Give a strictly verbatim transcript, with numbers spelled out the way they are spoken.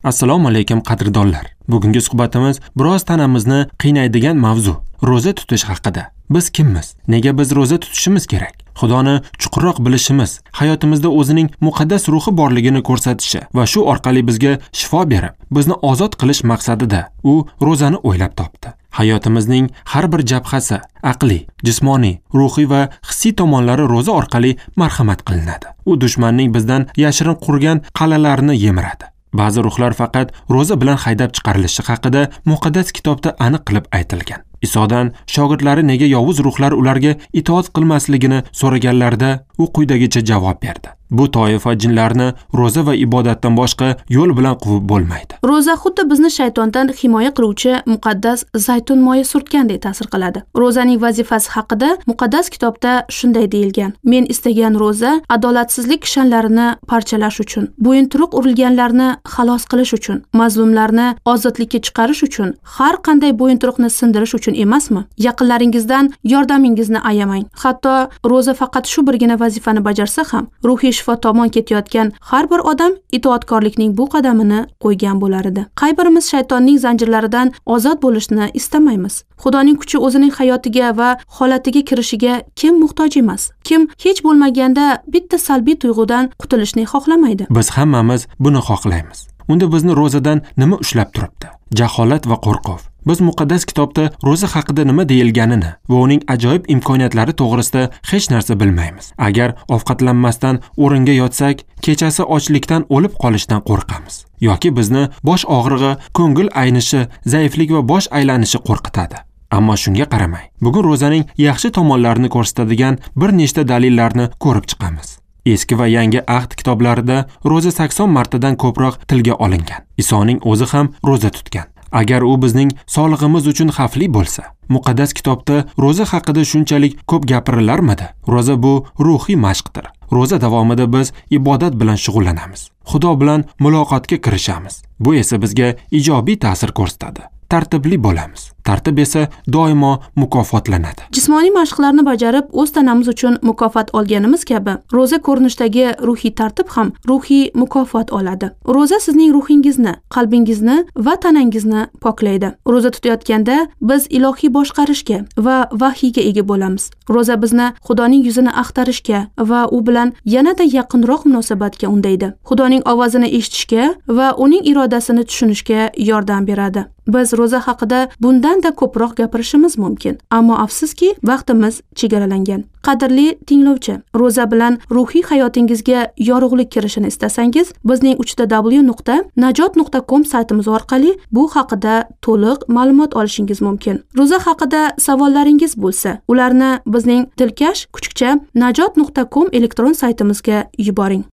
Assalomu alaykum qadrdonlar. Bugungi suhbatimiz biroz tanamizni qiynaydigan mavzu roza tutish haqida. Biz kimmiz? Nega biz roza tutishimiz kerak? Xudoni chuqurroq bilishimiz, hayotimizda o'zining muqaddas ruhi borligini ko'rsatishi va shu orqali bizga shifo berib, bizni ozod qilish maqsadida u rozani o'ylab topdi. Hayotimizning har bir jabhasi, aqliy, jismoniy, ruhiy va hissiy tomonlari roza orqali marhamat qilinadi. U dushmanning bizdan yashirin qurgan qal'alarini yemiradi. Ba'zi ruhlar faqat roza bilan haydab chiqarilishi haqida muqaddas kitobda aniq qilib aytilgan. Isodan shogirdlari nega yovuz ruhlar ularga itoat qilmasligini so'raganlarida u quyidagicha javob berdi. Bu toifa jinlarni roza va ibodatdan boshqa yo'l bilan quvib bo'lmaydi. Roza xuddi bizni shaytondan himoya qiluvchi muqaddas zaytun moyi surtgandek ta'sir qiladi. Rozaning vazifasi haqida muqaddas kitobda shunday deyilgan: Men istagan roza adolatsizlik kishanlarini parchalash uchun, bo'yinturuq urilganlarni xalos qilish uchun, mazlumlarni ozodlikka chiqarish uchun, har qanday bo'yinturuqni sindirish uchun emasmi? Yaqinlaringizdan yordamingizni ayamang. Hatto roza faqat shu birgina vazifani bajarsa ham, ruhiy shifo tomon ketayotgan har bir odam itoatkorlikning bu qadamini qo'ygan bo'lar edi. Qay birimiz shaytonning zanjirlaridan ozod bo'lishni istamaymiz? Xudoning kuchi o'zining hayotiga va holatiga kirishiga kim muhtoj emas? Kim hech bo'lmaganda bitta salbiy tuyg'udan qutulishni xohlamaydi? Biz hammamiz buni xohlaymiz. Unda bizni rozadan nima ushlab turibdi? Jaholat va qo'rquv. Biz muqaddas kitobda roza haqida nima deyilganini va uning ajoyib imkoniyatlari to'g'risida hech narsa bilmaymiz. Agar ovqatlanmasdan o'ringa yotsak, kechasi ochlikdan o'lib qolishdan qo'rqamiz. Yoki bizni bosh og'rig'i, ko'ngil aynishi, zaiflik va bosh aylanishi qo'rqitadi. Ammo shunga qaramay, bugun rozaning yaxshi tomonlarini ko'rsatadigan bir nechta dalillarni ko'rib chiqamiz. Eski va yangi ahd kitoblarida roza sakson martadan ko'proq tilga olingan. Isoning o'zi ham roza tutgan. Agar u bizning sog'lig'imiz uchun xavfli bo'lsa, muqaddas kitobda roza haqida shunchalik ko'p gapirilarmidi? Roza bu ruhiy mashqdir. Roza davomida biz ibodat bilan shug'ullanamiz. Xudo bilan muloqotga kirishamiz. Bu esa bizga ijobiy ta'sir ko'rsatadi. Tartibli bo'lamiz. Tartib esa doimo mukofotlanadi. Jismoniy mashqlarni bajarib, o'z tanamiz uchun mukofot olganimiz kabi, roza ko'rinishdagi ruhiy tartib ham ruhiy mukofot oladi. Roza sizning ruhingizni, qalbingizni va tanangizni poklaydi. Roza tutayotganda biz ilohiy boshqarishga va vahiyga ega bo'lamiz. Roza bizni Xudoning yuzini axtarishga va u bilan yanada yaqinroq munosabatga undaydi. Xudoning ovozini eshitishga va uning irodasini tushunishga yordam beradi. Biz roza haqida bundan-da ko'proq gapirishimiz mumkin, ammo afsuski vaqtimiz chegaralangan. Qadrli tinglovchi, roza bilan ruhiy hayotingizga yorug'lik kirishini istasangiz, bizning uch w nuqta najot nuqta com saytimiz orqali bu haqida to'liq ma'lumot olishingiz mumkin. Roza haqida savollaringiz bo'lsa, ularni bizning tilkash kuchukcha najot nuqta com elektron saytimizga yuboring.